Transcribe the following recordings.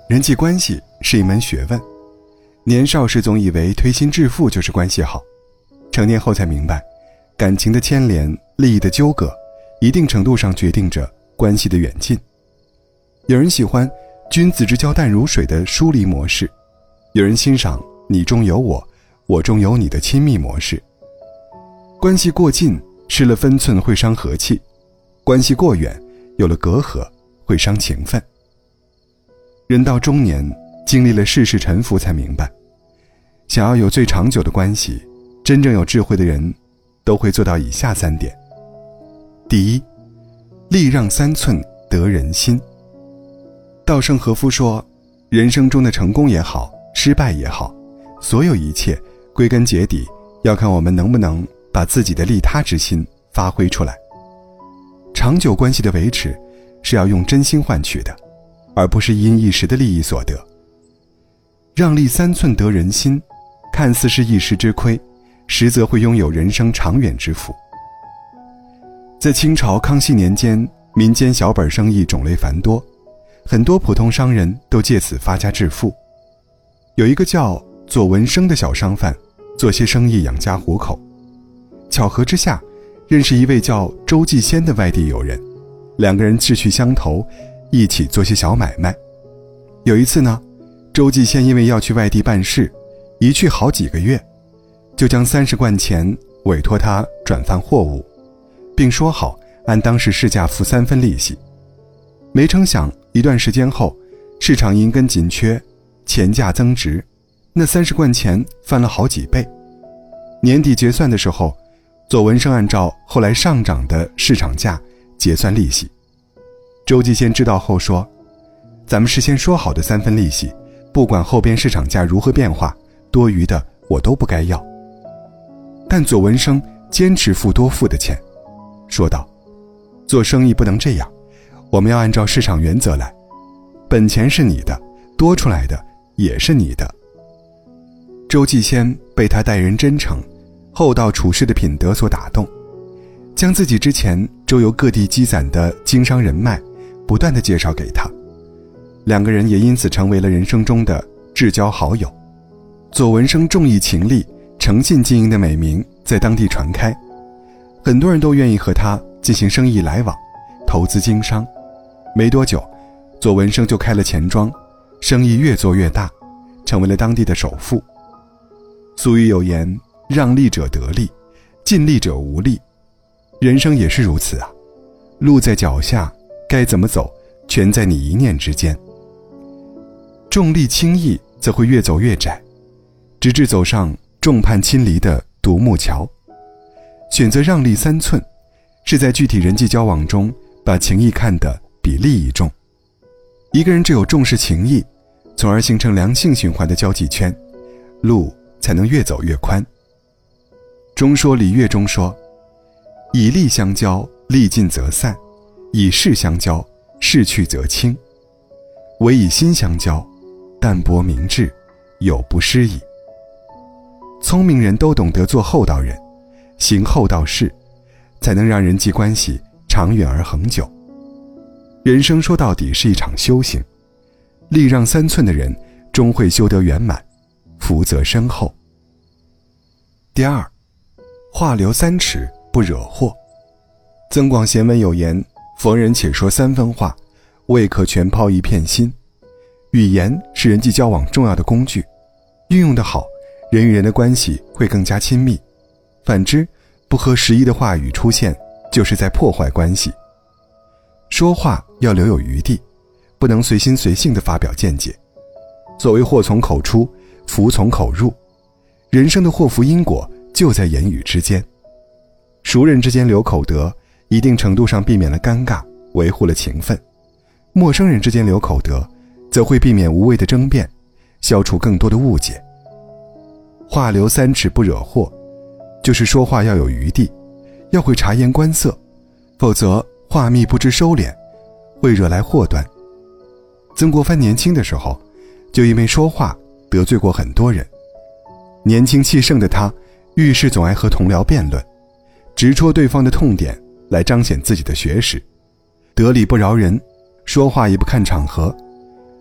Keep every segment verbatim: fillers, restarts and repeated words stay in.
人际关系是一门学问，年少时总以为推心置腹就是关系好，成年后才明白，感情的牵连、利益的纠葛，一定程度上决定着关系的远近。有人喜欢君子之交淡如水的疏离模式，有人欣赏你中有我，我中有你的亲密模式。关系过近，失了分寸会伤和气；关系过远，有了隔阂会伤情分。人到中年，经历了世事沉浮，才明白，想要有最长久的关系，真正有智慧的人都会做到以下三点。第一，礼让三寸得人心。稻盛和夫说，人生中的成功也好，失败也好，所有一切归根结底要看我们能不能把自己的利他之心发挥出来。长久关系的维持是要用真心换取的，而不是因一时的利益所得。让利三寸得人心，看似是一时之亏，实则会拥有人生长远之福。在清朝康熙年间，民间小本生意种类繁多，很多普通商人都借此发家致富。有一个叫左文生的小商贩，做些生意养家糊口。巧合之下，认识一位叫周继先的外地友人，两个人志趣相投，一起做些小买卖。有一次呢，周继先因为要去外地办事，一去好几个月，就将三十贯钱委托他转贩货物，并说好按当时市价付三分利息。没成想一段时间后，市场因跟紧缺，钱价增值，那三十贯钱翻了好几倍。年底结算的时候，左文生按照后来上涨的市场价结算利息。周继先知道后说，咱们事先说好的三分利息，不管后边市场价如何变化，多余的我都不该要。但左文生坚持付多付的钱，说道，做生意不能这样，我们要按照市场原则来，本钱是你的，多出来的也是你的。周继先被他待人真诚、厚道处事的品德所打动，将自己之前周游各地积攒的经商人脉不断地介绍给他，两个人也因此成为了人生中的至交好友。左文生重义情利、诚信经营的美名在当地传开，很多人都愿意和他进行生意来往、投资经商。没多久，左文生就开了钱庄，生意越做越大，成为了当地的首富。俗语有言，让利者得利，尽力者无利。人生也是如此啊，路在脚下，该怎么走，全在你一念之间。重利轻义则会越走越窄，直至走上众叛亲离的独木桥。选择让利三寸，是在具体人际交往中把情义看得比利益重。一个人只有重视情义，从而形成良性循环的交际圈，路才能越走越宽。中说礼乐中说，以利相交，利尽则散；以势相交，势去则清。唯以心相交，淡泊明志，有不失矣。聪明人都懂得做厚道人，行厚道事，才能让人际关系长远而恒久。人生说到底是一场修行，礼让三寸的人终会修得圆满，福泽深厚。第二，话留三尺不惹祸。增广贤文有言，逢人且说三分话，未可全抛一片心。语言是人际交往重要的工具，运用得好，人与人的关系会更加亲密。反之，不合时宜的话语出现，就是在破坏关系。说话要留有余地，不能随心随性地发表见解。所谓祸从口出，福从口入，人生的祸福因果就在言语之间。熟人之间留口德，一定程度上避免了尴尬，维护了情分；陌生人之间留口德，则会避免无谓的争辩，消除更多的误解。话留三尺不惹祸，就是说话要有余地，要会察言观色，否则话密不知收敛，会惹来祸端。曾国藩年轻的时候，就因为说话得罪过很多人。年轻气盛的他，遇事总爱和同僚辩论，直戳对方的痛点来彰显自己的学识，得理不饶人，说话也不看场合，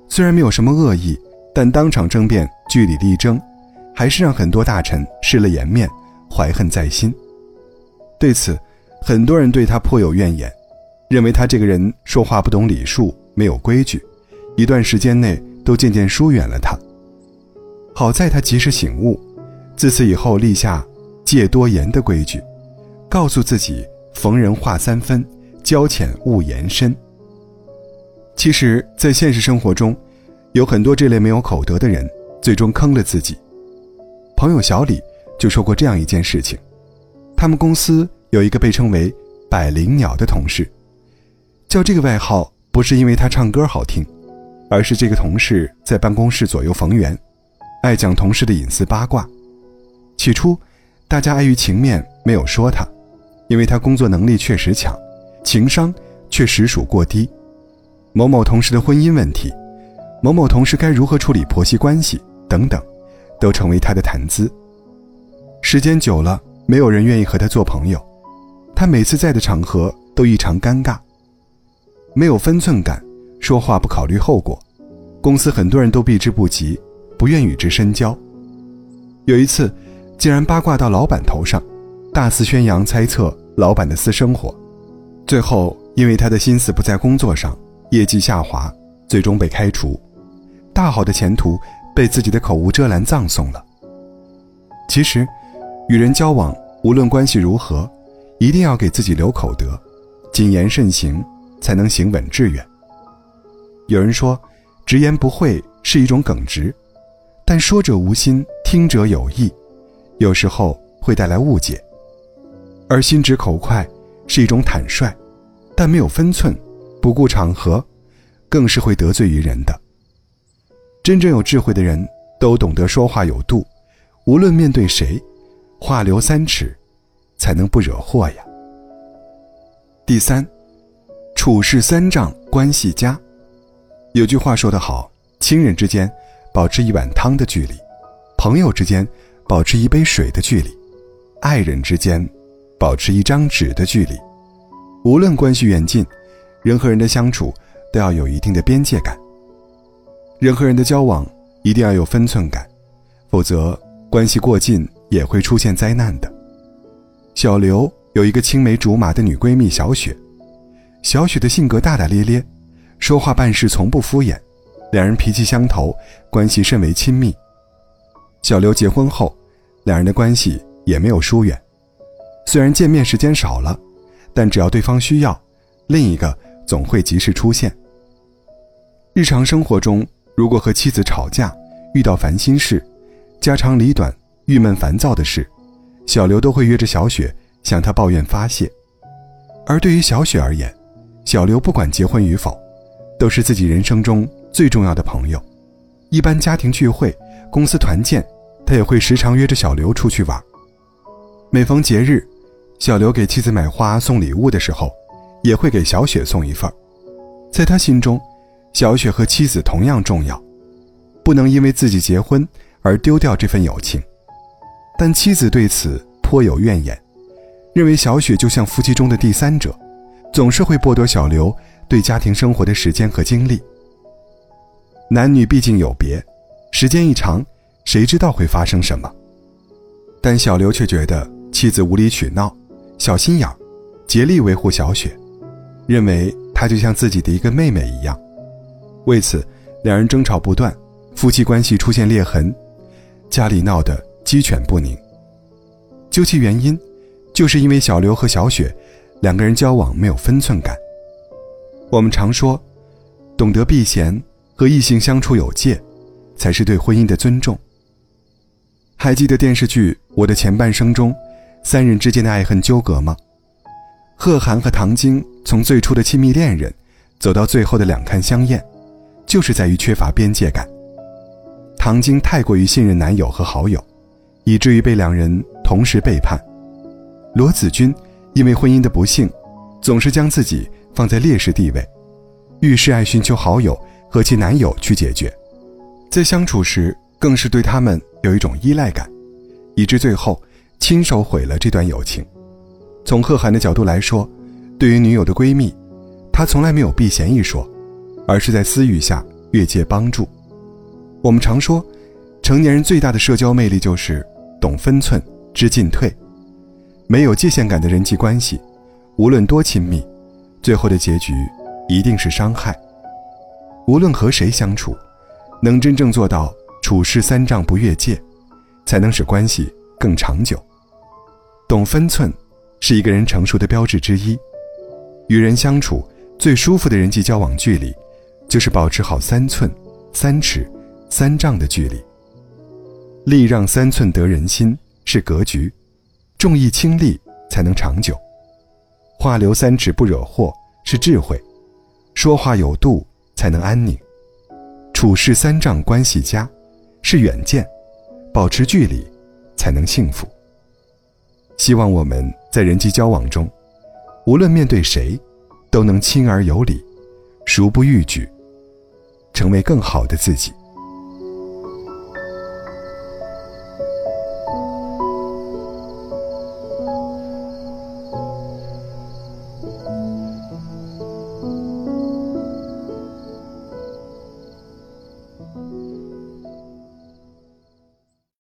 虽然没有什么恶意，但当场争辩据理力争，还是让很多大臣失了颜面，怀恨在心。对此，很多人对他颇有怨言，认为他这个人说话不懂礼数，没有规矩，一段时间内都渐渐疏远了他。好在他及时醒悟，自此以后立下戒多言的规矩，告诉自己逢人话三分，交浅勿言深。其实在现实生活中，有很多这类没有口德的人最终坑了自己。朋友小李就说过这样一件事情，他们公司有一个被称为百灵鸟的同事，叫这个外号不是因为他唱歌好听，而是这个同事在办公室左右逢源，爱讲同事的隐私八卦。起初大家碍于情面没有说他，因为他工作能力确实强，情商却实属过低。某某同事的婚姻问题，某某同事该如何处理婆媳关系等等，都成为他的谈资。时间久了，没有人愿意和他做朋友，他每次在的场合都异常尴尬。没有分寸感，说话不考虑后果，公司很多人都避之不及，不愿与之深交。有一次竟然八卦到老板头上，大肆宣扬猜测老板的私生活，最后因为他的心思不在工作上，业绩下滑，最终被开除，大好的前途被自己的口无遮拦葬送了。其实与人交往，无论关系如何，一定要给自己留口德，谨言慎行，才能行稳致远。有人说直言不讳是一种耿直，但说者无心，听者有意，有时候会带来误解。而心直口快是一种坦率，但没有分寸，不顾场合，更是会得罪于人的。真正有智慧的人都懂得说话有度，无论面对谁，话留三尺，才能不惹祸呀。第三，处事三丈关系家。有句话说得好，亲人之间保持一碗汤的距离，朋友之间保持一杯水的距离，爱人之间保持一张纸的距离。无论关系远近，人和人的相处都要有一定的边界感。人和人的交往一定要有分寸感，否则关系过近也会出现灾难的。小刘有一个青梅竹马的女闺蜜小雪，小雪的性格大大咧咧，说话办事从不敷衍，两人脾气相投，关系甚为亲密。小刘结婚后，两人的关系也没有疏远，虽然见面时间少了，但只要对方需要，另一个总会及时出现。日常生活中，如果和妻子吵架，遇到烦心事，家长里短，郁闷烦躁的事，小刘都会约着小雪向她抱怨发泄。而对于小雪而言，小刘不管结婚与否，都是自己人生中最重要的朋友。一般家庭聚会、公司团建，他也会时常约着小刘出去玩。每逢节日，小刘给妻子买花送礼物的时候，也会给小雪送一份。在他心中，小雪和妻子同样重要，不能因为自己结婚而丢掉这份友情。但妻子对此颇有怨言，认为小雪就像夫妻中的第三者，总是会剥夺小刘对家庭生活的时间和精力。男女毕竟有别，时间一长，谁知道会发生什么？但小刘却觉得妻子无理取闹，小心眼，竭力维护小雪，认为她就像自己的一个妹妹一样。为此，两人争吵不断，夫妻关系出现裂痕，家里闹得鸡犬不宁。究其原因，就是因为小刘和小雪两个人交往没有分寸感。我们常说，懂得避嫌，和异性相处有界，才是对婚姻的尊重。还记得电视剧《我的前半生》中三人之间的爱恨纠葛吗？贺涵和唐晶从最初的亲密恋人走到最后的两看相厌，就是在于缺乏边界感。唐晶太过于信任男友和好友，以至于被两人同时背叛。罗子君因为婚姻的不幸，总是将自己放在劣势地位，遇事爱寻求好友和其男友去解决，在相处时更是对他们有一种依赖感，以致最后亲手毁了这段友情。从贺涵的角度来说，对于女友的闺蜜，他从来没有避嫌一说，而是在私语下越界帮助。我们常说，成年人最大的社交魅力就是懂分寸、知进退。没有界限感的人际关系，无论多亲密，最后的结局一定是伤害。无论和谁相处，能真正做到处事三丈不越界，才能使关系更长久。懂分寸是一个人成熟的标志之一。与人相处最舒服的人际交往距离，就是保持好三寸、三尺、三丈的距离。礼让三寸得人心是格局，重义轻利才能长久。话留三尺不惹祸是智慧，说话有度才能安宁。处事三丈关系家是远见，保持距离才能幸福。希望我们在人际交往中，无论面对谁，都能亲而有礼，孰不逾矩，成为更好的自己。